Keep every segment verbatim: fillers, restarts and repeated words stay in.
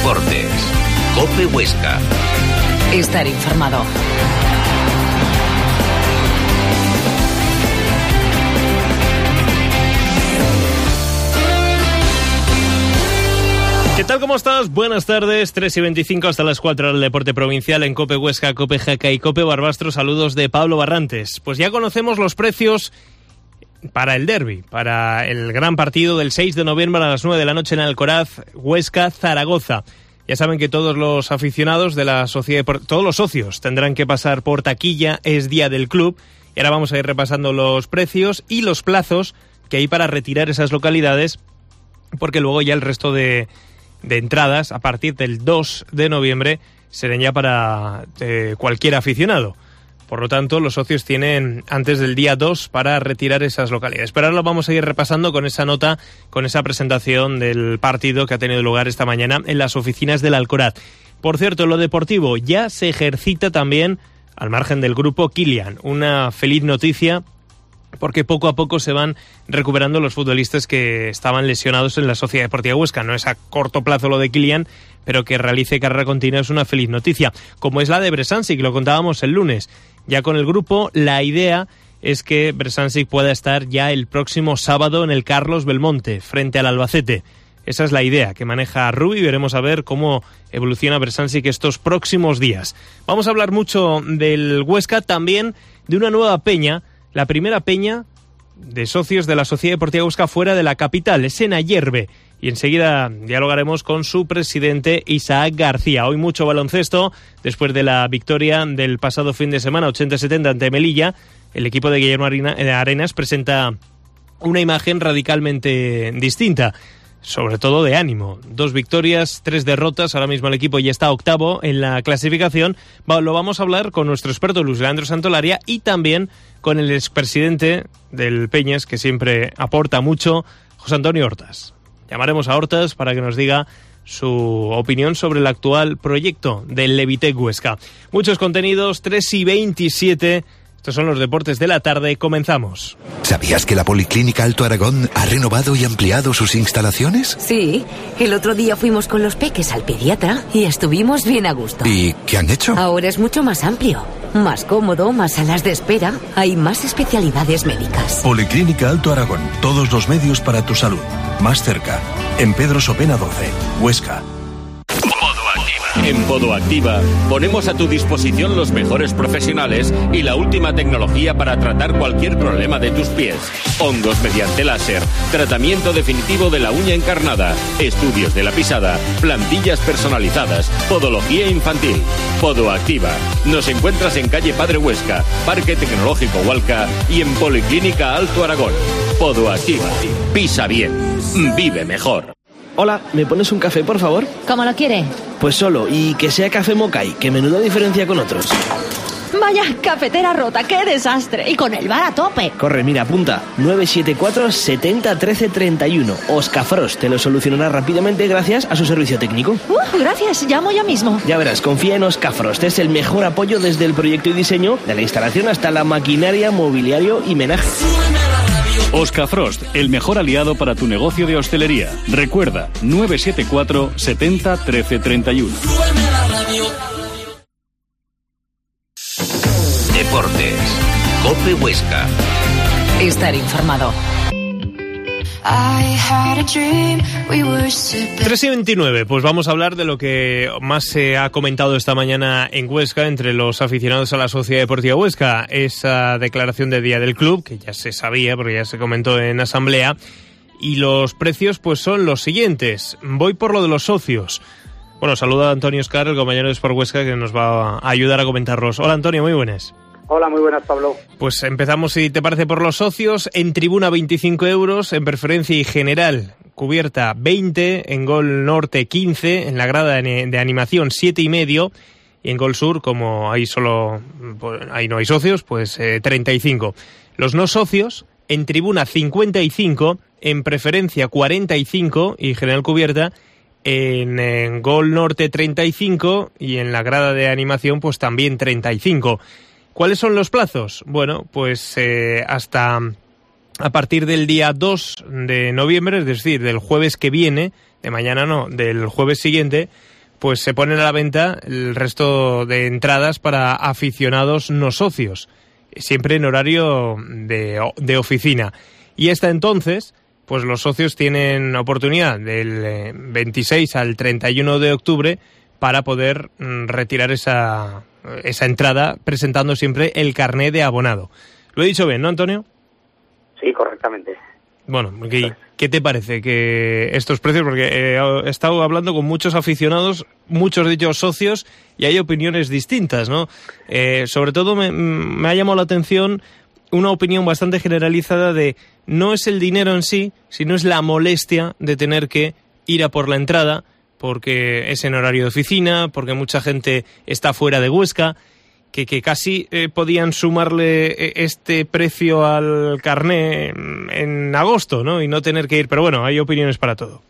Deportes. COPE Huesca. Estar informado. ¿Qué tal? ¿Cómo estás? Buenas tardes, tres y veinticinco hasta las cuatro del deporte provincial en COPE Huesca, COPE Jaca y COPE Barbastro. Saludos de Pablo Barrantes. Pues ya conocemos los precios para el derbi, para el gran partido del seis de noviembre a las nueve de la noche en Alcoraz, Huesca-Zaragoza. Ya saben que todos los aficionados de la sociedad, todos los socios tendrán que pasar por taquilla, es día del club. Y ahora vamos a ir repasando los precios y los plazos que hay para retirar esas localidades, porque luego ya el resto de... de entradas a partir del dos de noviembre serán ya para eh, cualquier aficionado. Por lo tanto, los socios tienen antes del día dos para retirar esas localidades. Pero ahora lo vamos a ir repasando con esa nota, con esa presentación del partido que ha tenido lugar esta mañana en las oficinas del Alcoraz. Por cierto, en lo deportivo ya se ejercita también, al margen del grupo, Kylian. Una feliz noticia, porque poco a poco se van recuperando los futbolistas que estaban lesionados en la Sociedad Deportiva Huesca. No es a corto plazo lo de Kylian, pero que realice carrera continua es una feliz noticia, como es la de Bresansic, lo contábamos el lunes. Ya con el grupo, la idea es que Bresansic pueda estar ya el próximo sábado en el Carlos Belmonte, frente al Albacete. Esa es la idea que maneja Rubi. Veremos a ver cómo evoluciona Bresansic estos próximos días. Vamos a hablar mucho del Huesca, también de una nueva peña, la primera peña de socios de la Sociedad Deportiva Huesca fuera de la capital, es en Ayerbe. Y enseguida dialogaremos con su presidente, Isaac García. Hoy mucho baloncesto, después de la victoria del pasado fin de semana, ochenta setenta ante Melilla. El equipo de Guillermo Arenas presenta una imagen radicalmente distinta, sobre todo de ánimo. Dos victorias, tres derrotas, ahora mismo el equipo ya está octavo en la clasificación. Lo vamos a hablar con nuestro experto Luis Leandro Santolaria y también con el expresidente del Peñas, que siempre aporta mucho, José Antonio Hortas. Llamaremos a Hortas para que nos diga su opinión sobre el actual proyecto del Levitec Huesca. Muchos contenidos, tres y veintisiete. Estos son los deportes de la tarde. Comenzamos. ¿Sabías que la Policlínica Alto Aragón ha renovado y ampliado sus instalaciones? Sí, el otro día fuimos con los peques al pediatra y estuvimos bien a gusto. ¿Y qué han hecho? Ahora es mucho más amplio, más cómodo, más salas de espera, hay más especialidades médicas. Policlínica Alto Aragón, todos los medios para tu salud. Más cerca, en Pedro Sopena doce, Huesca. En Podoactiva ponemos a tu disposición los mejores profesionales y la última tecnología para tratar cualquier problema de tus pies. Hongos mediante láser, tratamiento definitivo de la uña encarnada, estudios de la pisada, plantillas personalizadas, podología infantil. Podoactiva. Nos encuentras en calle Padre Huesca, Parque Tecnológico Hualca y en Policlínica Alto Aragón. Podoactiva. Pisa bien. Vive mejor. Hola, ¿me pones un café, por favor? ¿Cómo lo quiere? Pues solo, y que sea café Mokai, que menuda diferencia con otros. Vaya, cafetera rota, qué desastre. Y con el bar a tope. Corre, mira, apunta. nueve siete cuatro, setenta, trece, treinta y uno. Oscafrost te lo solucionará rápidamente gracias a su servicio técnico. Uh, gracias, llamo ya mismo. Ya verás, confía en Oscafrost. Es el mejor apoyo desde el proyecto y diseño, de la instalación hasta la maquinaria, mobiliario y menaje. Oscafrost, el mejor aliado para tu negocio de hostelería. Recuerda, nueve siete cuatro, setenta, trece, treinta y uno. Deportes. COPE Huesca. Estar informado. tres y veintinueve, pues vamos a hablar de lo que más se ha comentado esta mañana en Huesca entre los aficionados a la Sociedad Deportiva Huesca. Esa declaración de día del club, que ya se sabía porque ya se comentó en asamblea, y los precios pues son los siguientes. Voy por lo de los socios. Bueno, saluda a Antonio Oscar, el compañero de Sport Huesca, que nos va a ayudar a comentarlos. Hola Antonio, muy buenas. Hola, muy buenas, Pablo. Pues empezamos, si te parece, por los socios. En tribuna veinticinco euros, en preferencia y general cubierta veinte, en Gol Norte quince, en la grada de animación siete y medio, y en Gol Sur, como ahí solo pues, ahí no hay socios, pues eh, treinta y cinco. Los no socios, en tribuna cincuenta y cinco, en preferencia cuarenta y cinco y general cubierta, en, en Gol Norte treinta y cinco y en la grada de animación pues también treinta y cinco. ¿Cuáles son los plazos? Bueno, pues eh, hasta a partir del día dos de noviembre, es decir, del jueves que viene, de mañana no, del jueves siguiente, pues se ponen a la venta el resto de entradas para aficionados no socios, siempre en horario de, de oficina. Y hasta entonces, pues los socios tienen oportunidad del veintiséis al treinta y uno de octubre para poder mm, retirar esa, esa entrada presentando siempre el carné de abonado. Lo he dicho bien, ¿no, Antonio? Sí, correctamente. Bueno, ¿qué, ¿qué te parece que estos precios? Porque he estado hablando con muchos aficionados, muchos de ellos socios, y hay opiniones distintas, ¿no? Eh, sobre todo me, me ha llamado la atención una opinión bastante generalizada de no es el dinero en sí, sino es la molestia de tener que ir a por la entrada, porque es en horario de oficina, porque mucha gente está fuera de Huesca, que, que casi eh, podían sumarle este precio al carné en, en agosto, ¿no? Y no tener que ir, pero bueno, hay opiniones para todo.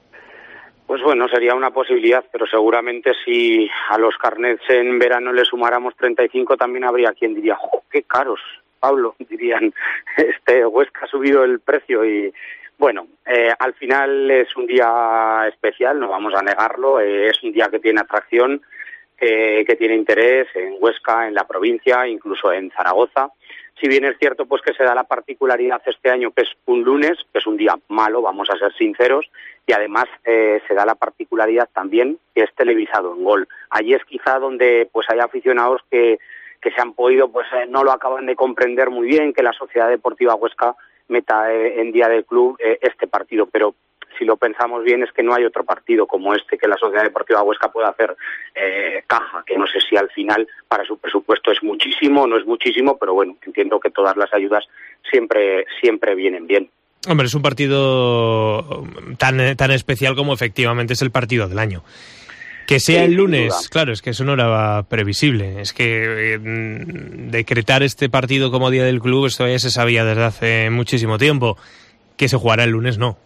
Pues bueno, sería una posibilidad, pero seguramente si a los carnets en verano le sumáramos treinta y cinco, también habría quien diría, ¡jo, qué caros, Pablo! Dirían, este Huesca ha subido el precio y... Bueno, eh, al final es un día especial, no vamos a negarlo, eh, es un día que tiene atracción, eh, que tiene interés en Huesca, en la provincia, incluso en Zaragoza. Si bien es cierto pues que se da la particularidad este año que es un lunes, que es un día malo, vamos a ser sinceros, y además eh, se da la particularidad también que es televisado en Gol. Allí es quizá donde pues hay aficionados que, que se han podido, pues eh, no lo acaban de comprender muy bien, que la Sociedad Deportiva Huesca meta eh, en día del club eh, este partido, pero si lo pensamos bien es que no hay otro partido como este que la Sociedad Deportiva Huesca pueda hacer eh, caja, que no sé si al final para su presupuesto es muchísimo o no es muchísimo, pero bueno, entiendo que todas las ayudas siempre siempre vienen bien. Hombre, es un partido tan, tan especial como efectivamente es el partido del año. Que sea sí, el lunes, claro, es que eso no era previsible. Es que eh, decretar este partido como día del club, esto ya se sabía desde hace muchísimo tiempo. Que se jugará el lunes, no.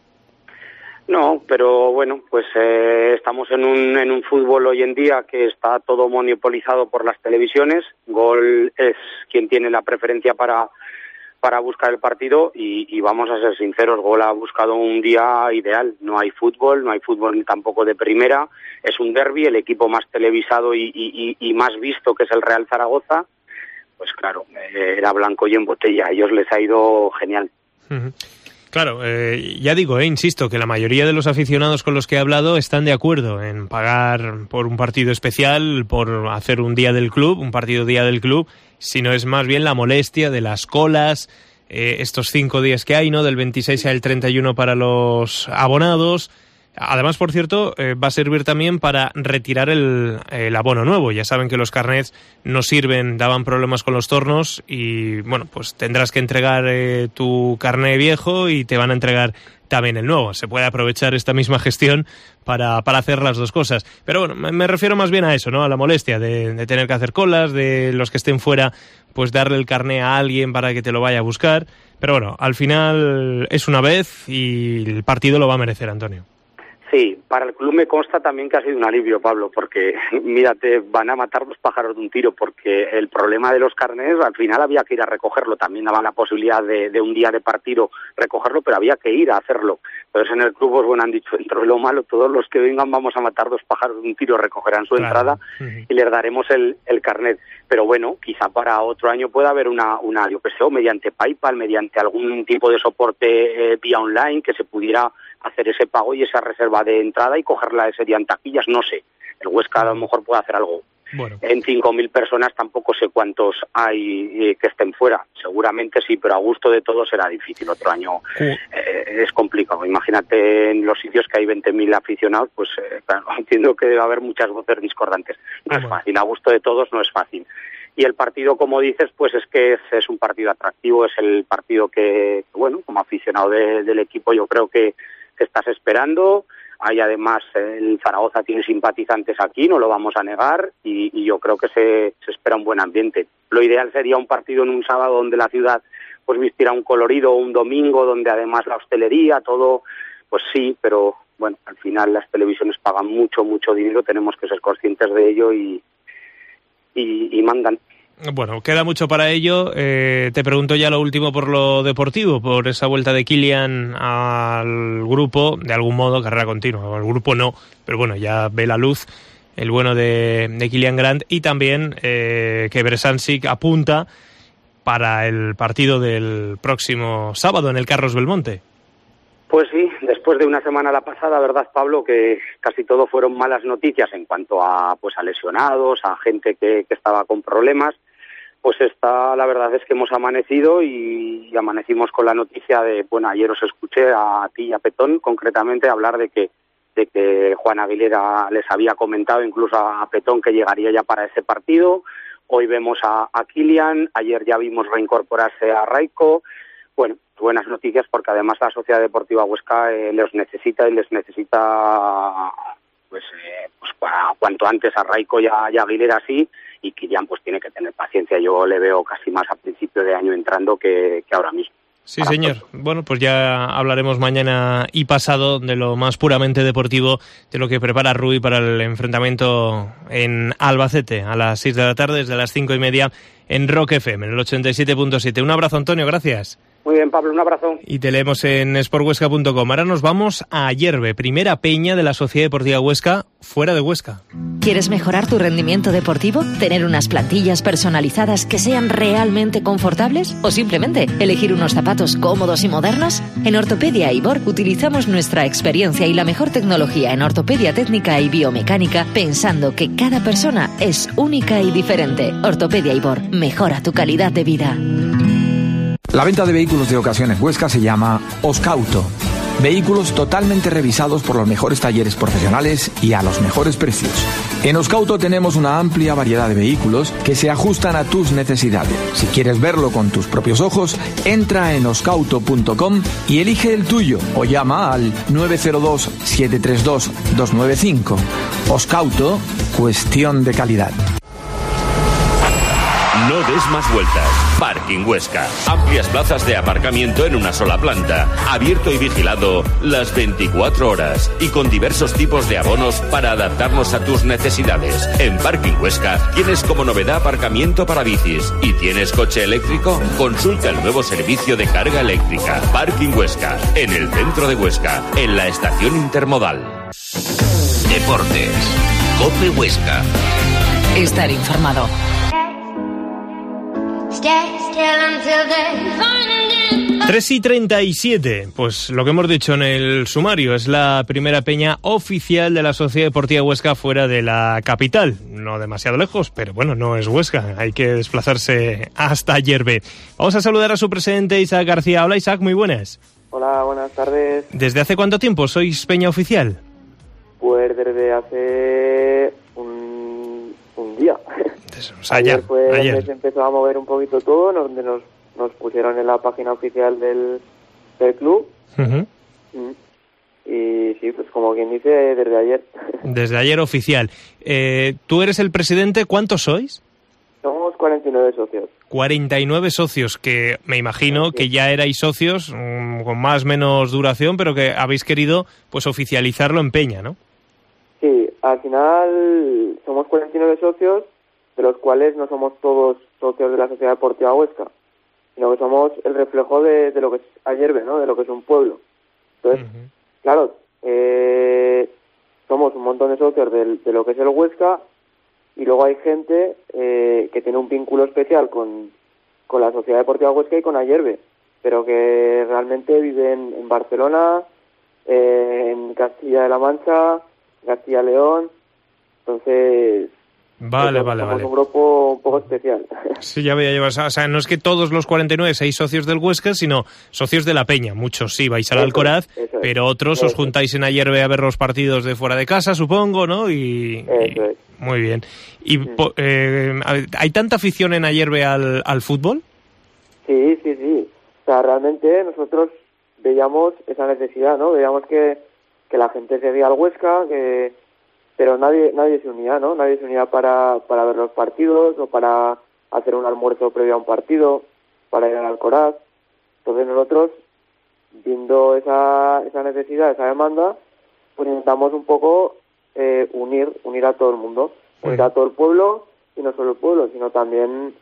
No, pero bueno, pues eh, estamos en un, en un fútbol hoy en día que está todo monopolizado por las televisiones. Gol es quien tiene la preferencia para... para buscar el partido y, y vamos a ser sinceros, Gol ha buscado un día ideal, no hay fútbol, no hay fútbol tampoco de primera, es un derbi, el equipo más televisado y, y, y más visto que es el Real Zaragoza, pues claro, eh, era blanco y en botella, a ellos les ha ido genial. Uh-huh. Claro, eh, ya digo, eh, insisto, que la mayoría de los aficionados con los que he hablado están de acuerdo en pagar por un partido especial, por hacer un día del club, un partido día del club, sino es más bien la molestia de las colas, eh, estos cinco días que hay, ¿no? Del veintiséis al treinta y uno para los abonados. Además, por cierto, eh, va a servir también para retirar el, el abono nuevo. Ya saben que los carnets no sirven, daban problemas con los tornos y, bueno, pues tendrás que entregar eh, tu carné viejo y te van a entregar también el nuevo. Se puede aprovechar esta misma gestión para, para hacer las dos cosas. Pero bueno, me, me refiero más bien a eso, ¿no? A la molestia de, de tener que hacer colas, de los que estén fuera, pues darle el carné a alguien para que te lo vaya a buscar. Pero bueno, al final es una vez y el partido lo va a merecer, Antonio. Sí, para el club me consta también que ha sido un alivio, Pablo, porque, mírate, van a matar dos pájaros de un tiro, porque el problema de los carnés, al final había que ir a recogerlo, también daban la posibilidad de, de un día de partido recogerlo, pero había que ir a hacerlo. Entonces en el club, pues bueno, han dicho, dentro de lo malo, todos los que vengan vamos a matar dos pájaros de un tiro, recogerán su claro. entrada uh-huh. y les daremos el, el carnet. Pero bueno, quizá para otro año pueda haber una, una yo que sé, o mediante PayPal, mediante algún tipo de soporte eh, vía online, que se pudiera hacer ese pago y esa reserva de entrada y cogerla serían taquillas, no sé. El Huesca a lo mejor puede hacer algo. Bueno. En cinco mil personas tampoco sé cuántos hay eh, que estén fuera. Seguramente sí, pero a gusto de todos será difícil. Otro año eh, es complicado. Imagínate en los sitios que hay veinte mil aficionados, pues eh, claro, entiendo que debe haber muchas voces discordantes. No bueno. es fácil, a gusto de todos no es fácil. Y el partido, como dices, pues es que es, es un partido atractivo, es el partido que, bueno, como aficionado de, del equipo yo creo que que estás esperando. Hay además, el Zaragoza tiene simpatizantes aquí, no lo vamos a negar, y, y yo creo que se, se espera un buen ambiente. Lo ideal sería un partido en un sábado donde la ciudad pues vistiera un colorido, un domingo donde además la hostelería, todo, pues sí, pero bueno, al final las televisiones pagan mucho, mucho dinero, tenemos que ser conscientes de ello y, y, y mandan. Bueno, queda mucho para ello. Eh, te pregunto ya lo último por lo deportivo, por esa vuelta de Kilian al grupo, de algún modo, carrera continua. Al grupo no, pero bueno, ya ve la luz el bueno de, de Kilian Grant, y también eh, que Bresansik apunta para el partido del próximo sábado en el Carlos Belmonte. Pues sí, después de una semana la pasada, ¿verdad, Pablo? Que casi todo fueron malas noticias en cuanto a pues a lesionados, a gente que, que estaba con problemas. Pues esta, la verdad es que hemos amanecido y, y amanecimos con la noticia de, bueno, ayer os escuché a ti y a Petón concretamente hablar de que de que Juan Aguilera les había comentado incluso a Petón que llegaría ya para ese partido. Hoy vemos a, a Kilian, ayer ya vimos reincorporarse a Raiko. Bueno, buenas noticias porque además la Sociedad Deportiva Huesca eh, los necesita y les necesita pues, eh, pues para cuanto antes a Raiko y a, y a Aguilera sí, y Kilian pues tiene que tener paciencia. Yo le veo casi más a principio de año entrando que, que ahora mismo. Sí, señor. Bueno, pues ya hablaremos mañana y pasado de lo más puramente deportivo, de lo que prepara Rui para el enfrentamiento en Albacete a las seis de la tarde, desde las cinco y media en Rock F M, en el ochenta y siete punto siete. Un abrazo, Antonio, gracias. Muy bien, Pablo, un abrazo. Y te leemos en sport huesca punto com. Ahora nos vamos a Ayerbe, primera peña de la Sociedad Deportiva Huesca, fuera de Huesca. ¿Quieres mejorar tu rendimiento deportivo? ¿Tener unas plantillas personalizadas que sean realmente confortables? ¿O simplemente elegir unos zapatos cómodos y modernos? En Ortopedia Ibor utilizamos nuestra experiencia y la mejor tecnología en ortopedia técnica y biomecánica, pensando que cada persona es única y diferente. Ortopedia Ibor, mejora tu calidad de vida. La venta de vehículos de ocasión en Huesca se llama Oscauto. Vehículos totalmente revisados por los mejores talleres profesionales y a los mejores precios. En Oscauto tenemos una amplia variedad de vehículos que se ajustan a tus necesidades. Si quieres verlo con tus propios ojos, entra en oscauto punto com y elige el tuyo o llama al nueve cero dos, siete tres dos, dos nueve cinco. Oscauto, cuestión de calidad. No des más vueltas. Parking Huesca. Amplias plazas de aparcamiento en una sola planta. Abierto y vigilado las veinticuatro horas. Y con diversos tipos de abonos para adaptarnos a tus necesidades. En Parking Huesca tienes como novedad aparcamiento para bicis. ¿Y tienes coche eléctrico? Consulta el nuevo servicio de carga eléctrica. Parking Huesca. En el centro de Huesca. En la estación intermodal. Deportes. COPE Huesca. Estar informado. tres y treinta y siete, pues lo que hemos dicho en el sumario, es la primera peña oficial de la Sociedad Deportiva Huesca fuera de la capital. No demasiado lejos, pero bueno, no es Huesca, hay que desplazarse hasta Ayerbe. Vamos a saludar a su presidente, Isaac García. Hola, Isaac, muy buenas. Hola, buenas tardes. ¿Desde hace cuánto tiempo sois peña oficial? Pues desde hace un, un día. O sea, ayer, fue ayer. donde se empezó a mover un poquito todo, donde nos, nos pusieron en la página oficial del, del club. Uh-huh. Y sí, pues como quien dice, desde ayer. Desde ayer oficial. Eh, ¿Tú eres el presidente? ¿Cuántos sois? Somos cuarenta y nueve socios. cuarenta y nueve socios, que me imagino que ya erais socios um, con más o menos duración, pero que habéis querido pues oficializarlo en peña, ¿no? Sí, al final somos cuarenta y nueve socios, de los cuales no somos todos socios de la Sociedad Deportiva Huesca, sino que somos el reflejo de, de lo que es Ayerbe, ¿no? De lo que es un pueblo. Entonces, uh-huh. claro, eh, somos un montón de socios de, de lo que es el Huesca, y luego hay gente eh, que tiene un vínculo especial con, con la Sociedad Deportiva Huesca y con Ayerbe, pero que realmente viven en Barcelona, eh, en Castilla de la Mancha, Castilla y León. Entonces, vale, pues, vale, somos vale. un grupo un poco especial. Sí, ya voy a llevar. O sea, no es que todos los cuarenta y nueve seáis socios del Huesca, sino socios de la peña. Muchos sí vais al eso Alcoraz, es, eso pero otros es. os juntáis en Ayerbe a ver los partidos de fuera de casa, supongo, ¿no? Y, y es. muy bien. ¿Y sí. eh, hay tanta afición en Ayerbe al, al fútbol? Sí, sí, sí. O sea, realmente nosotros veíamos esa necesidad, ¿no? Veíamos que, que la gente seguía al Huesca, que pero nadie nadie se unía, ¿no? Nadie se unía para, para ver los partidos o para hacer un almuerzo previo a un partido, para ir al Alcoraz. Entonces nosotros, viendo esa, esa necesidad, esa demanda, pues intentamos un poco eh, unir unir a todo el mundo, unir a todo el pueblo, y no solo el pueblo, sino también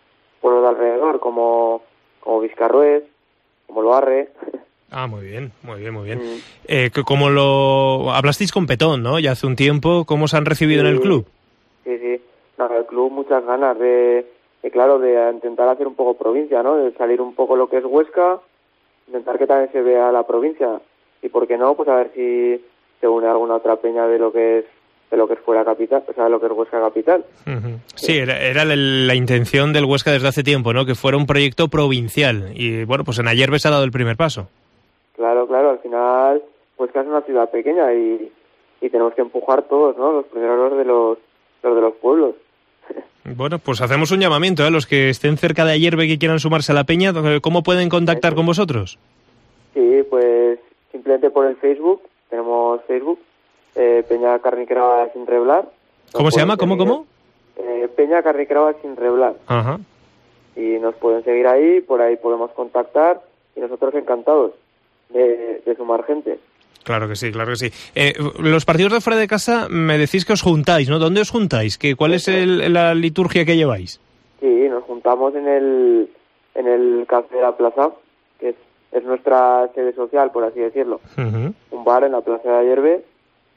pueblos de alrededor, como, como Vizcarrués, como Loarre. Ah, muy bien, muy bien, muy bien. Mm. Eh, como lo hablasteis con Petón, ¿no? Ya hace un tiempo, ¿cómo os han recibido sí, en el club? Sí, sí. No, el club muchas ganas de, de, claro, de intentar hacer un poco provincia, ¿no? De salir un poco lo que es Huesca, intentar que también se vea la provincia. Y por qué no, pues a ver si se une alguna otra peña de lo que es de lo que es fuera capital, o sea, de lo que es Huesca capital. Uh-huh. Sí, era, era la, la intención del Huesca desde hace tiempo, ¿no? Que fuera un proyecto provincial. Y bueno, pues en Ayerbe se ha dado el primer paso. Claro, claro, al final Huesca es una ciudad pequeña y, y tenemos que empujar todos, ¿no? Los primeros de los, los de los pueblos. Bueno, pues hacemos un llamamiento a ¿eh? los que estén cerca de Ayerbe que quieran sumarse a la peña. ¿Cómo pueden contactar sí. con vosotros? Sí, pues simplemente por el Facebook. Tenemos Facebook, eh, Peña Carniqueraba sin reblar. ¿Cómo se llama? ¿Cómo, cómo? Eh, Peña Carniqueraba sin reblar. Ajá. Y nos pueden seguir ahí, por ahí podemos contactar y nosotros encantados de, de sumar gente. Claro que sí, claro que sí. Eh, los partidos de fuera de casa me decís que os juntáis, ¿no? ¿Dónde os juntáis? ¿Qué, ¿Cuál es el, la liturgia que lleváis? Sí, nos juntamos en el en el Café de la Plaza, que es, es nuestra sede social, por así decirlo. Uh-huh. Un bar en la Plaza de Ayerbe,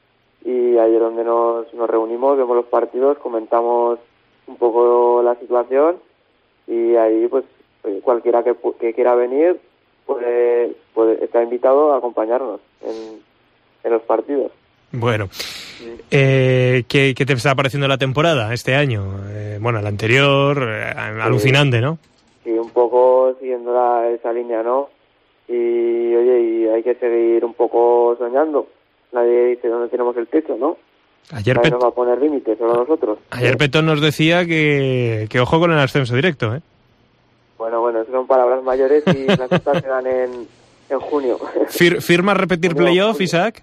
y ahí es donde nos, nos reunimos, vemos los partidos, comentamos un poco la situación, y ahí pues cualquiera que, que quiera venir puede, puede está invitado a acompañarnos en, en los partidos. Bueno, eh, ¿qué, ¿qué te está pareciendo la temporada este año? Eh, bueno, la anterior, eh, alucinante, ¿no? Sí, un poco siguiendo la, esa línea, ¿no? Y oye, y hay que seguir un poco soñando. Nadie dice dónde tenemos el techo, ¿no? Ayer Nadie Pet... nos va a poner límites, solo nosotros. Ayer ¿sí? Petón nos decía que, que ojo con el ascenso directo, ¿eh? Bueno, bueno, eso son palabras mayores y las citas se dan en, en junio. Fir, ¿Firma repetir junio, playoff, junio. Isaac?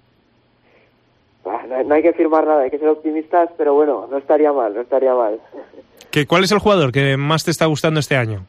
No, no hay que firmar nada, hay que ser optimistas, pero bueno, no estaría mal, no estaría mal. ¿Qué, ¿Cuál es el jugador que más te está gustando este año?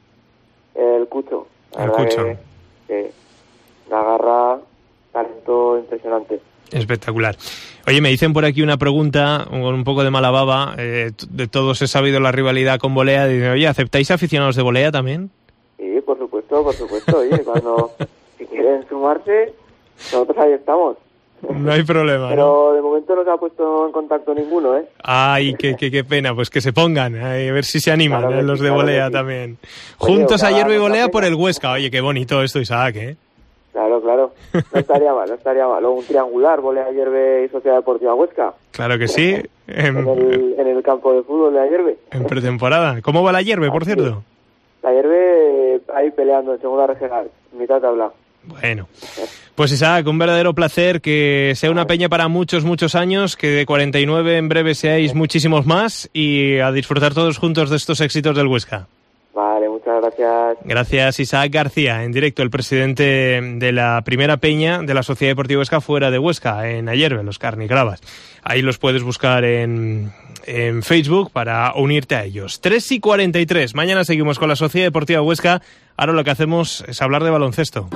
El Cucho. El Cucho. Que, que la garra, talento impresionante. Espectacular. Oye, me dicen por aquí una pregunta con un poco de mala baba. Eh, de todos he sabido la rivalidad con Bolea. Dicen, oye, ¿aceptáis aficionados de Bolea también? Sí, por supuesto, por supuesto. Oye, cuando si quieren sumarse, nosotros ahí estamos. No hay problema. Pero ¿no? De momento no se ha puesto en contacto ninguno, ¿eh? Ay, qué, qué, qué pena. Pues que se pongan, a ver si se animan, claro, ¿eh? Los de claro Bolea sí. También. Oye, Juntos ayer y Bolea por el Huesca. Oye, qué bonito esto, Isaac, ¿eh? Claro, claro. No estaría mal, no estaría mal. Luego un triangular, Bolea Ayerbe y Sociedad Deportiva Huesca. Claro que sí. En, en, el, en el campo de fútbol de Ayerbe. En pretemporada. ¿Cómo va la Ayerbe, por cierto? La Ayerbe ahí peleando en segunda regional, mitad de tabla. Bueno, pues Isaac, un verdadero placer, que sea una peña para muchos, muchos años, que de cuarenta y nueve en breve seáis muchísimos más y a disfrutar todos juntos de estos éxitos del Huesca. Vale, muchas gracias. Gracias, Isaac García, en directo, el presidente de la primera peña de la Sociedad Deportiva Huesca fuera de Huesca, en Ayerbe, los Carnicravas. Ahí los puedes buscar en, en Facebook para unirte a ellos. tres y cuarenta y tres, mañana seguimos con la Sociedad Deportiva Huesca. Ahora lo que hacemos es hablar de baloncesto.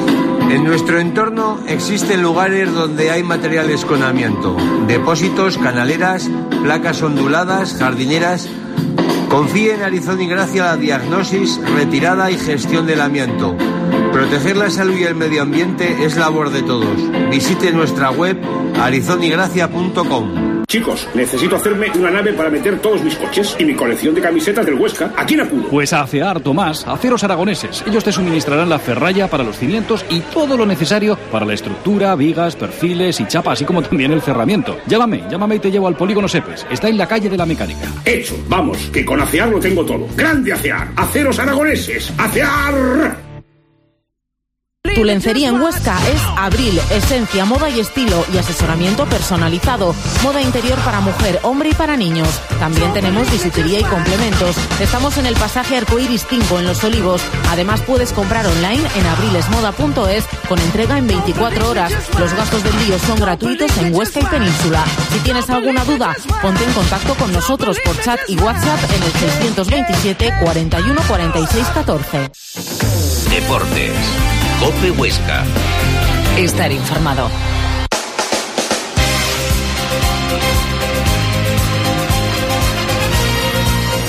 En nuestro entorno existen lugares donde hay materiales con amianto, depósitos, canaleras, placas onduladas, jardineras. Confíe en Arizón y Gracia la diagnosis, retirada y gestión del amianto. Proteger la salud y el medio ambiente es labor de todos. Visite nuestra web arizon y gracia punto com. Chicos, necesito hacerme una nave para meter todos mis coches y mi colección de camisetas del Huesca. ¿A quién acudo? Pues a ACEAR, Tomás, Aceros Aragoneses. Ellos te suministrarán la ferralla para los cimientos y todo lo necesario para la estructura, vigas, perfiles y chapa, así como también el cerramiento. Llámame, llámame y te llevo al Polígono Sepes. Está en la calle de la Mecánica. Hecho, vamos, que con ACEAR lo tengo todo. ¡Grande ACEAR! ¡Aceros Aragoneses! ¡ACEAR! Tu lencería en Huesca es Abril, esencia, moda y estilo y asesoramiento personalizado. Moda interior para mujer, hombre y para niños. También tenemos bisutería y complementos. Estamos en el pasaje Arcoiris cinco en Los Olivos. Además puedes comprar online en abrilesmoda punto es con entrega en veinticuatro horas. Los gastos de envío son gratuitos en Huesca y Península. Si tienes alguna duda, ponte en contacto con nosotros por chat y WhatsApp en el seiscientos veintisiete cuarenta y uno cuarenta y seis catorce. Deportes. COPE Huesca. Estar informado.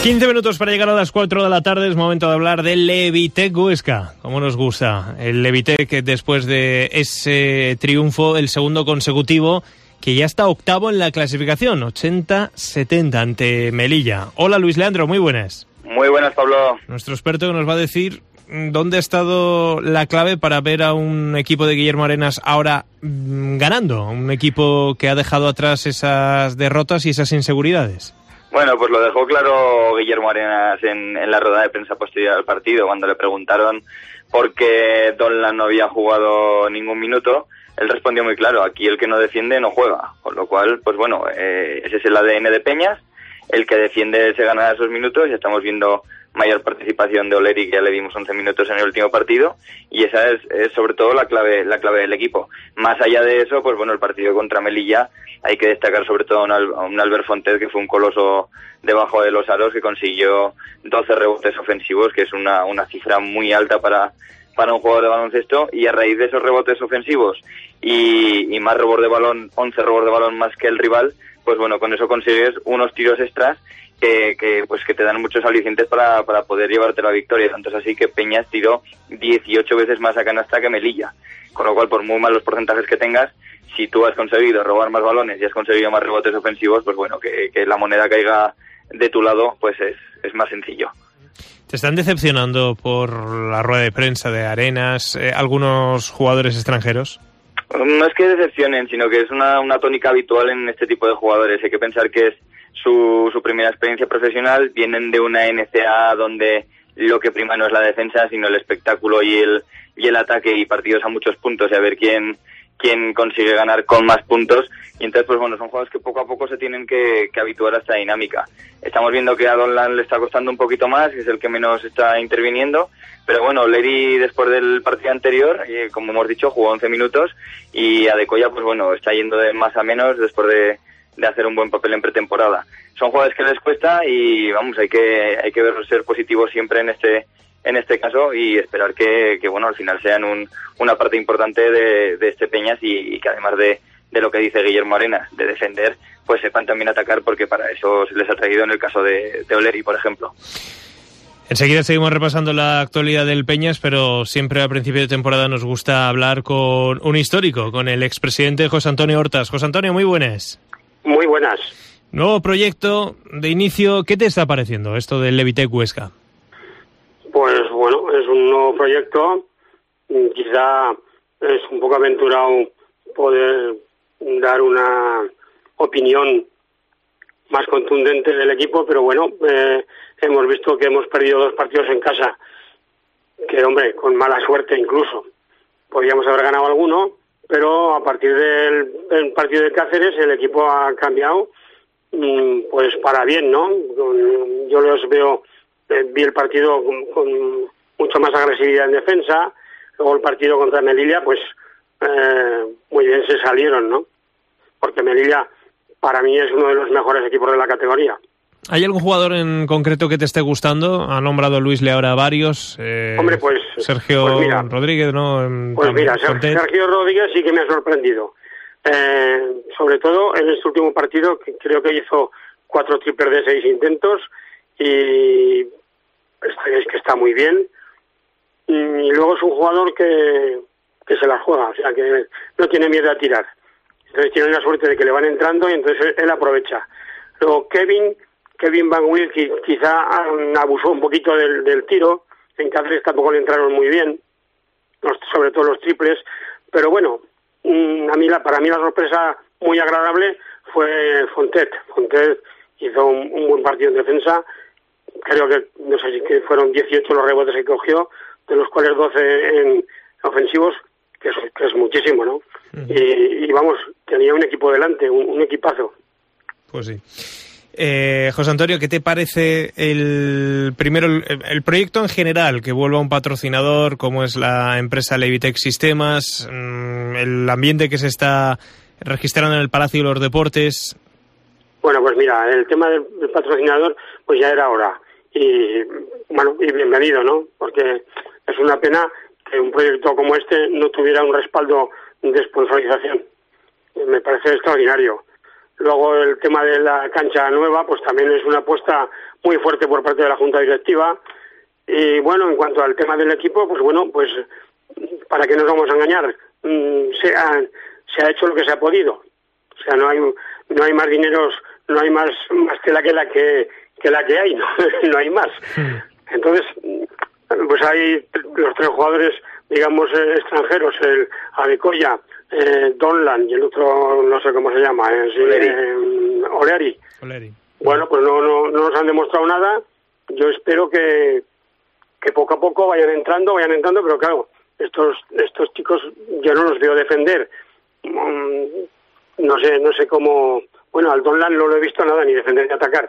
quince minutos para llegar a las cuatro de la tarde, es momento de hablar del Levitec Huesca. Como nos gusta el Levitec, después de ese triunfo, el segundo consecutivo, que ya está octavo en la clasificación, ochenta setenta ante Melilla. Hola Luis Leandro, muy buenas. Muy buenas, Pablo. Nuestro experto que nos va a decir dónde ha estado la clave para ver a un equipo de Guillermo Arenas ahora mmm, ganando, un equipo que ha dejado atrás esas derrotas y esas inseguridades. Bueno, pues lo dejó claro Guillermo Arenas en, en la rueda de prensa posterior al partido, cuando le preguntaron por qué Donlan no había jugado ningún minuto. Él respondió muy claro: aquí el que no defiende no juega, con lo cual, pues bueno, eh, ese es el A D N de Peñas, el que defiende se gana esos minutos, y estamos viendo mayor participación de Oleri, que ya le dimos once minutos en el último partido, y esa es, es sobre todo la clave la clave del equipo. Más allá de eso, pues bueno, el partido contra Melilla hay que destacar sobre todo a un, un Albert Fontet, que fue un coloso debajo de los aros, que consiguió doce rebotes ofensivos, que es una, una cifra muy alta para, para un jugador de baloncesto, y a raíz de esos rebotes ofensivos y, y más robos de balón, once robos de balón más que el rival, pues bueno, con eso consigues unos tiros extras que, que pues que te dan muchos alicientes para, para poder llevarte la victoria. Tanto es así que Peñas tiró dieciocho veces más a canasta que Melilla, con lo cual, por muy malos porcentajes que tengas, si tú has conseguido robar más balones y has conseguido más rebotes ofensivos, pues bueno, que, que la moneda caiga de tu lado, pues es, es más sencillo. ¿Te están decepcionando por la rueda de prensa de Arenas eh, algunos jugadores extranjeros? No es que decepcionen, sino que es una, una tónica habitual en este tipo de jugadores. Hay que pensar que es su, su primera experiencia profesional, vienen de una N C A A donde lo que prima no es la defensa, sino el espectáculo y el, y el ataque, y partidos a muchos puntos, y a ver quién, quién consigue ganar con más puntos. Y entonces, pues bueno, son jugadores que poco a poco se tienen que, que habituar a esta dinámica. Estamos viendo que a Donlan le está costando un poquito más, que es el que menos está interviniendo, pero bueno, Leri, después del partido anterior, eh, como hemos dicho, jugó once minutos, y Adekoya, pues bueno, está yendo de más a menos después de, de hacer un buen papel en pretemporada. Son jugadores que les cuesta, y vamos, hay que hay que verlos ser positivos siempre en este en este caso, y esperar que, que bueno, al final sean un, una parte importante de, de este Peñas, y, y que además de, de lo que dice Guillermo Arenas, de defender, pues sepan también atacar, porque para eso se les ha traído en el caso de, de Oleri, por ejemplo. Enseguida seguimos repasando la actualidad del Peñas, pero siempre a principio de temporada nos gusta hablar con un histórico, con el expresidente José Antonio Hortas. José Antonio, muy buenas. Muy buenas. Nuevo proyecto de inicio, ¿qué te está pareciendo esto del Levitec Huesca? Pues bueno, es un nuevo proyecto, quizá es un poco aventurado poder dar una opinión más contundente del equipo, pero bueno, eh, hemos visto que hemos perdido dos partidos en casa, que hombre, con mala suerte incluso. Podríamos haber ganado alguno, pero a partir del, del partido de Cáceres el equipo ha cambiado, pues para bien, ¿no? Yo los veo, eh, vi el partido con, con mucho más agresividad en defensa, luego el partido contra Melilla, pues eh, muy bien se salieron, ¿no? Porque Melilla para mí es uno de los mejores equipos de la categoría. ¿Hay algún jugador en concreto que te esté gustando? Ha nombrado Luis Le ahora varios. Eh, Hombre, pues Sergio pues mira, Rodríguez, ¿no? Pues mira, Fontet. Sergio Rodríguez sí que me ha sorprendido. Eh, sobre todo en este último partido, que creo que hizo cuatro triples de seis intentos, y es que está muy bien. Y luego es un jugador que, que se la juega, o sea, que no tiene miedo a tirar. Entonces tiene la suerte de que le van entrando, y entonces él aprovecha. Luego Kevin, Kevin Van Wil, que quizá abusó un poquito del, del tiro. En Cáceres tampoco le entraron muy bien, los, sobre todo los triples. Pero bueno, a mí la, para mí la sorpresa muy agradable fue Fontet. Fontet hizo un, un buen partido en defensa. Creo que, no sé si que fueron dieciocho los rebotes que cogió, de los cuales doce en ofensivos, que es, que es muchísimo, ¿no? Uh-huh. Y, y vamos, tenía un equipo delante, un, un equipazo. Pues sí. Eh, José Antonio, ¿qué te parece el primero el, el proyecto en general, que vuelva un patrocinador como es la empresa Levitec Sistemas, mmm, el ambiente que se está registrando en el Palacio de los Deportes? Bueno, pues mira, el tema del, del patrocinador pues ya era hora, y bueno, y bienvenido, ¿no? Porque es una pena que un proyecto como este no tuviera un respaldo de sponsorización. Me parece extraordinario. Luego el tema de la cancha nueva, pues también es una apuesta muy fuerte por parte de la Junta Directiva. Y bueno, en cuanto al tema del equipo, pues bueno, pues para que nos vamos a engañar, se ha, se ha hecho lo que se ha podido. O sea, no hay no hay más dineros, no hay más más tela que la que que la que hay, no, no hay más. Entonces, pues hay los tres jugadores, digamos, extranjeros, el Adecoya, eh, Donlan y el otro no sé cómo se llama, es Oleri. Eh, Oleri. Oleri. Bueno, pues no, no no nos han demostrado nada. Yo espero que que poco a poco vayan entrando, vayan entrando, pero claro, estos estos chicos yo no los veo defender. Mm, no sé, no sé cómo. Bueno, al Donlan no lo he visto nada, ni defender ni atacar.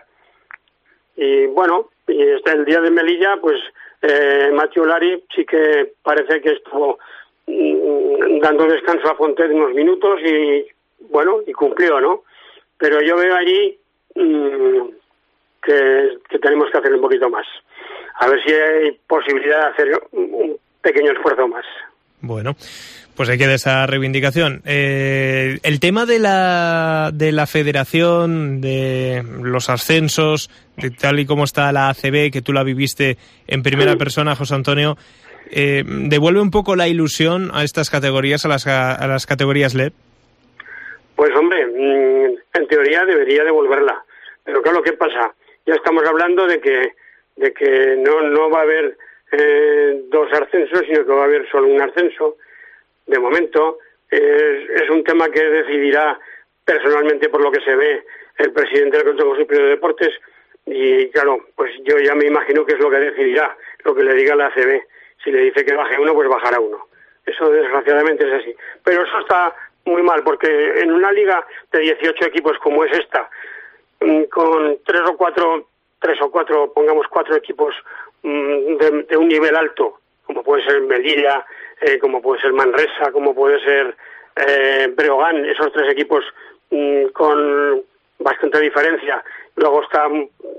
Y bueno, y este, el día de Melilla, pues eh, Matthew Lari sí que parece que estuvo mm, dando descanso a Fontet unos minutos y bueno, y cumplió, ¿no? Pero yo veo allí mmm, que, que tenemos que hacer un poquito más. A ver si hay posibilidad de hacer un pequeño esfuerzo más. Bueno, pues hay que dar esa reivindicación. Eh, el tema de la de la federación, de los ascensos, de tal y como está la A C B, que tú la viviste en primera sí. persona, José Antonio, eh, ¿devuelve un poco la ilusión a estas categorías, a las, a las categorías L E D? Pues hombre, en teoría debería devolverla. Pero claro, ¿qué pasa? Ya estamos hablando de que de que no no va a haber eh, dos ascensos, sino que va a haber solo un ascenso. De momento, es, es un tema que decidirá personalmente, por lo que se ve, el presidente del Consejo Superior de Deportes, y claro, pues yo ya me imagino que es lo que decidirá, lo que le diga la A C B. Si le dice que baje uno, pues bajará uno. Eso desgraciadamente es así. Pero eso está muy mal, porque en una liga de dieciocho equipos como es esta, con tres o cuatro, tres o cuatro, pongamos cuatro equipos de, de un nivel alto, como puede ser Melilla, eh, como puede ser Manresa, como puede ser eh, Breogán, esos tres equipos mm, con bastante diferencia. Luego está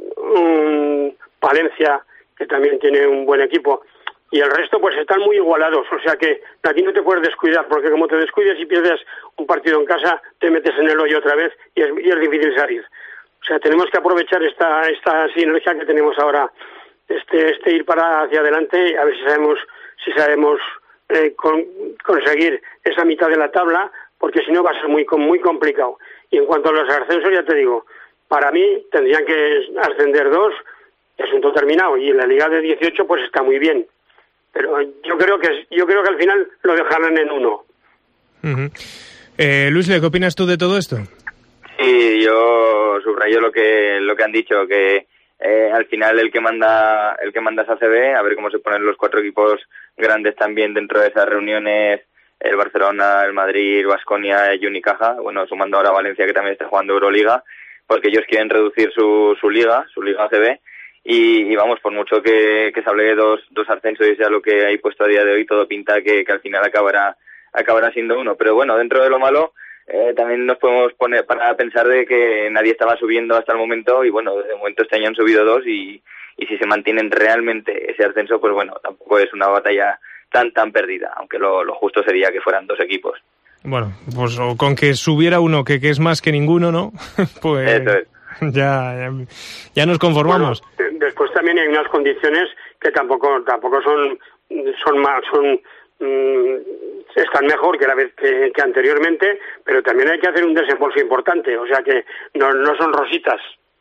um, Palencia, que también tiene un buen equipo, y el resto pues están muy igualados, o sea que aquí no te puedes descuidar, porque como te descuides y pierdes un partido en casa, te metes en el hoyo otra vez y es, y es difícil salir. O sea, tenemos que aprovechar esta esta sinergia que tenemos ahora, este este ir para hacia adelante, a ver si sabemos si sabemos eh, con, conseguir esa mitad de la tabla, porque si no va a ser muy muy complicado. Y en cuanto a los ascensos, ya te digo, para mí tendrían que ascender dos, asunto terminado, y en la liga de dieciocho pues está muy bien. Pero yo creo que yo creo que al final lo dejarán en uno. Uh-huh. eh, Luis, ¿qué opinas tú de todo esto? Sí, yo subrayo lo que lo que han dicho, que eh, al final el que manda el que manda es A C B, a ver cómo se ponen los cuatro equipos grandes también dentro de esas reuniones, el Barcelona, el Madrid, Baskonia y Unicaja, bueno, sumando ahora a Valencia, que también está jugando Euroliga, porque ellos quieren reducir su, su liga, su liga A C B, y, y vamos, por mucho que, que se hable de dos, dos ascensos y sea lo que hay puesto a día de hoy, todo pinta que, que al final acabará acabará siendo uno. Pero bueno, dentro de lo malo, eh, también nos podemos poner para pensar de que nadie estaba subiendo hasta el momento, y bueno, de momento este año han subido dos, y, y si se mantienen realmente ese ascenso, pues bueno, tampoco es una batalla tan tan perdida, aunque lo, lo justo sería que fueran dos equipos. Bueno, pues o con que subiera uno que, que es más que ninguno, ¿no? Pues eso es. ya, ya, ya nos conformamos. Bueno, después también hay unas condiciones que tampoco tampoco son son más son mmm, están mejor que la vez que, que anteriormente, pero también hay que hacer un desembolso importante, o sea que no no son rositas.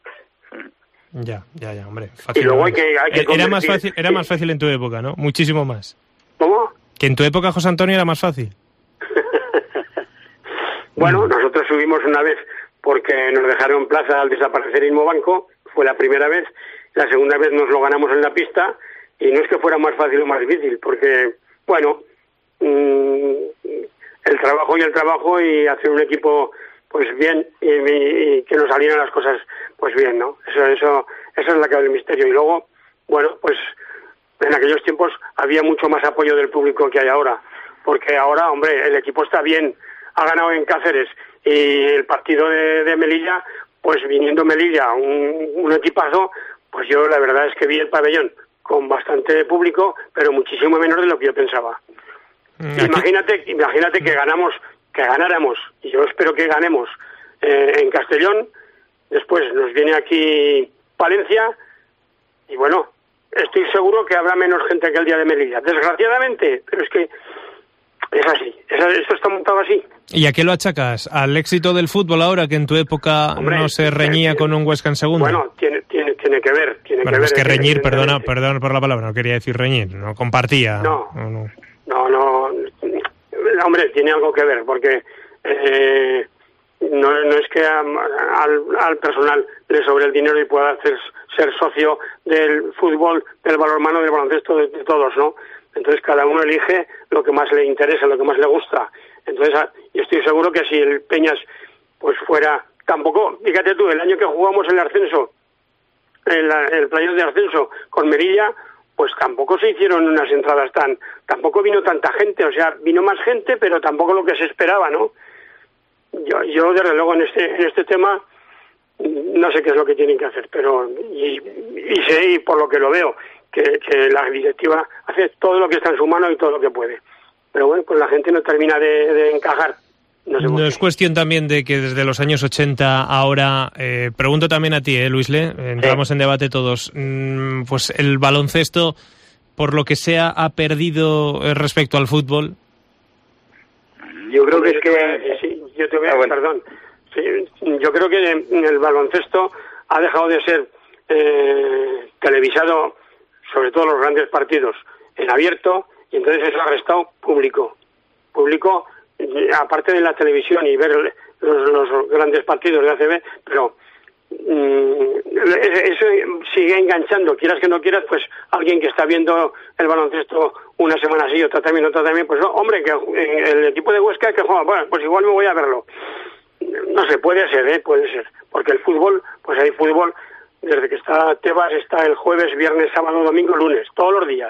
Ya, ya, ya, hombre. Fácil, y luego hay que, hay que era convertir... más fácil, era más fácil en tu época, ¿no? Muchísimo más. ¿Cómo? Que en tu época, José Antonio, era más fácil. Bueno, nosotros subimos una vez porque nos dejaron plaza al desaparecer Inmobanco, fue la primera vez. La segunda vez nos lo ganamos en la pista, y no es que fuera más fácil o más difícil, porque, bueno, mmm, el trabajo y el trabajo y hacer un equipo pues bien, y, y, y que nos salieran las cosas pues bien, ¿no? Eso, eso, eso es la clave del misterio. Y luego, bueno, pues en aquellos tiempos había mucho más apoyo del público que hay ahora, porque ahora, hombre, el equipo está bien, ha ganado en Cáceres, y el partido de, de Melilla, pues viniendo Melilla, un, un equipazo, pues yo la verdad es que vi el pabellón con bastante público, pero muchísimo menor de lo que yo pensaba. Aquí... Imagínate, imagínate que ganamos, que ganáramos, y yo espero que ganemos eh, en Castellón, después nos viene aquí Palencia, y bueno, estoy seguro que habrá menos gente que el día de Melilla, desgraciadamente, pero es que es así, es, esto está montado así. ¿Y a qué lo achacas? ¿Al éxito del fútbol ahora, que en tu época Hombre, no se reñía tiene, con un Huesca en segunda? Bueno, tiene, tiene, tiene que ver. Tiene bueno, que es ver, que reñir, perdona, perdón por la palabra, no quería decir reñir, no compartía. No, no, no, no, no hombre, tiene algo que ver, porque eh, no, no es que a, al, al personal le sobre el dinero y pueda hacer, ser socio del fútbol, del balonmano, del baloncesto, de, de todos, ¿no? Entonces cada uno elige lo que más le interesa, lo que más le gusta. Entonces, yo estoy seguro que si el Peñas pues fuera, tampoco, fíjate tú, el año que jugamos el ascenso, el, el playoff de ascenso con Melilla, pues tampoco se hicieron unas entradas tan, tampoco vino tanta gente, o sea, vino más gente, pero tampoco lo que se esperaba, ¿no? Yo, yo desde luego en este, en este tema no sé qué es lo que tienen que hacer, pero y, y sé, y por lo que lo veo, que, que la directiva hace todo lo que está en su mano y todo lo que puede. Pero bueno, pues la gente no termina de, de encajar. No, sé no es cuestión también de que desde los años ochenta ahora, eh, pregunto también a ti, eh, Luisle, entramos sí. en debate todos, mm, pues el baloncesto, por lo que sea, ha perdido respecto al fútbol. Yo creo que yo es que... Sí, yo te voy a... Ah, bueno. Perdón. Sí, yo creo que el baloncesto ha dejado de ser eh, televisado, sobre todo los grandes partidos, en abierto, y entonces eso ha restado público. Público, aparte de la televisión y ver los, los grandes partidos de A C B, pero mmm, eso sigue enganchando, quieras que no quieras, pues alguien que está viendo el baloncesto una semana así, otra también, otra también, pues no, hombre, que el equipo de Huesca que juega, bueno, pues igual me voy a verlo. No sé, puede ser, ¿eh? Puede ser, porque el fútbol, pues hay fútbol, desde que está Tebas, está el jueves, viernes, sábado, domingo, lunes, todos los días.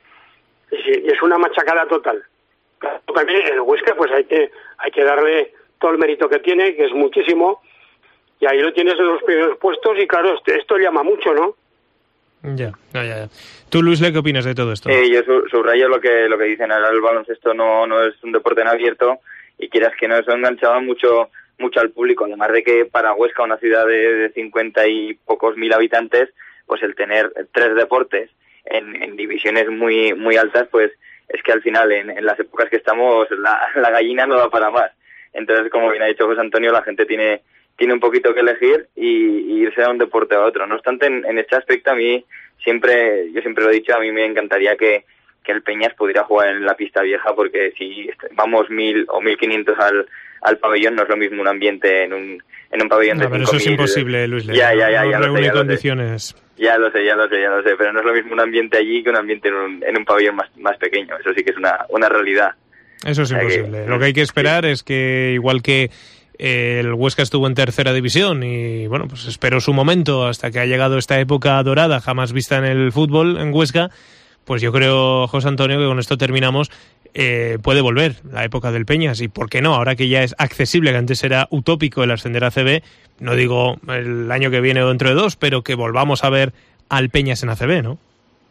Y es una machacada total. También el Huesca, pues hay que hay que darle todo el mérito que tiene, que es muchísimo, y ahí lo tienes en los primeros puestos, y claro, esto, esto llama mucho, ¿no? Ya, ya, ya. ¿Tú, Luis, qué opinas de todo esto? Eh, yo subrayo lo que lo que dicen, ahora el baloncesto no no es un deporte en abierto, y quieras que no, eso enganchaba mucho mucho al público, además de que para Huesca, una ciudad de, de cincuenta y pocos mil habitantes, pues el tener tres deportes en, en divisiones muy muy altas, pues es que al final en, en las épocas que estamos la, la gallina no da para más. Entonces, como bien ha dicho José Antonio, la gente tiene tiene un poquito que elegir y, y irse de un deporte a otro. No obstante, en, en este aspecto a mí siempre, yo siempre lo he dicho, a mí me encantaría que, que el Peñas pudiera jugar en la pista vieja, porque si vamos mil o mil quinientos al, al pabellón, no es lo mismo un ambiente en un en un pabellón no, de pero cinco eso mil. Es imposible, Luis. Ya, ya, ya, no ya lo sé, ya condiciones. Lo sé. Ya lo sé, ya lo sé, ya lo sé, pero no es lo mismo un ambiente allí que un ambiente en un, en un pabellón más, más pequeño. Eso sí que es una, una realidad. Eso es imposible. Que, lo que hay que esperar sí. es que, igual que eh, el Huesca estuvo en tercera división y, bueno, pues esperó su momento hasta que ha llegado esta época dorada jamás vista en el fútbol en Huesca, pues yo creo, José Antonio, que con esto terminamos. Eh, puede volver la época del Peñas, y por qué no, ahora que ya es accesible, que antes era utópico el ascender a A C B, no digo el año que viene o dentro de dos, pero que volvamos a ver al Peñas en A C B, ¿no?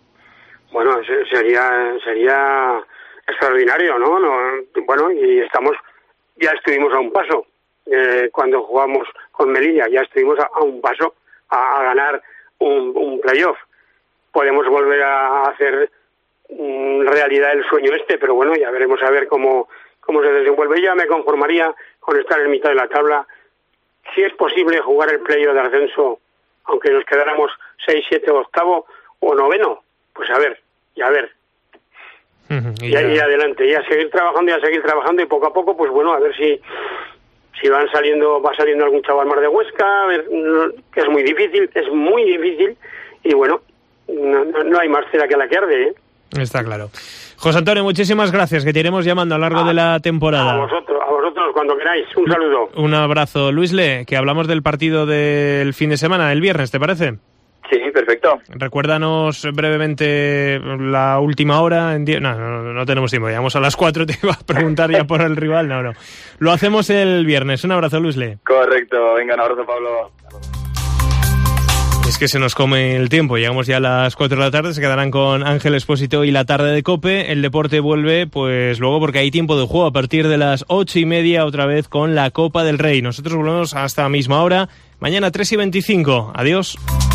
Bueno, sería sería extraordinario, ¿no? no bueno, y estamos, ya estuvimos a un paso, eh, cuando jugamos con Melilla, ya estuvimos a, a un paso a, a ganar un, un playoff. Podemos volver a hacer realidad el sueño este, pero bueno, ya veremos a ver cómo, cómo se desenvuelve. Ya me conformaría con estar en mitad de la tabla. Si es posible jugar el playoff de ascenso, aunque nos quedáramos seis, siete, octavo o noveno, pues a ver, y a ver. Uh-huh, y, y, ya... y adelante, y a seguir trabajando y a seguir trabajando, y poco a poco, pues bueno, a ver si si van saliendo, va saliendo algún chaval más de Huesca, a ver, que es muy difícil, es muy difícil, y bueno, no, no, no hay más cera que la que arde, ¿eh? Está claro. José Antonio, muchísimas gracias, que te iremos llamando a lo largo ah, de la temporada. A vosotros, a vosotros cuando queráis. Un saludo. Un abrazo. Luisle, que hablamos del partido del fin de semana, el viernes, ¿te parece? Sí, perfecto. Recuérdanos brevemente la última hora. En die... no, no, no tenemos tiempo, llegamos a las cuatro, te iba a preguntar ya por el rival. No, no. Lo hacemos el viernes. Un abrazo, Luisle. Correcto. Venga, un abrazo, Pablo. Es que se nos come el tiempo, llegamos ya a las cuatro de la tarde, se quedarán con Ángel Expósito y la tarde de COPE. El deporte vuelve pues luego porque hay tiempo de juego a partir de las ocho y media otra vez con la Copa del Rey. Nosotros volvemos hasta la misma hora, mañana tres y veinticinco. Adiós.